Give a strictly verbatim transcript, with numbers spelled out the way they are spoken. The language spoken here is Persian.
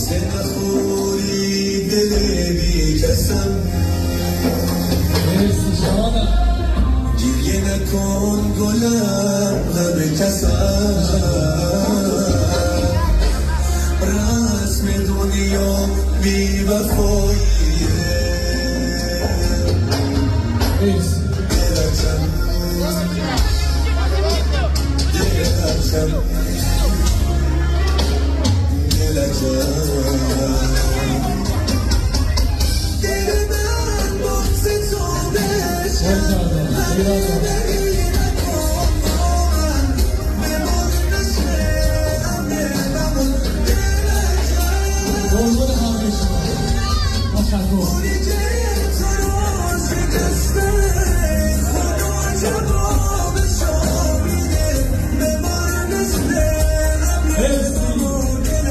قصه نخوری دل بی کسم گریه نکن گلم غم کسم رسم دنیا بی وفاییه دلتم دلتم دلتم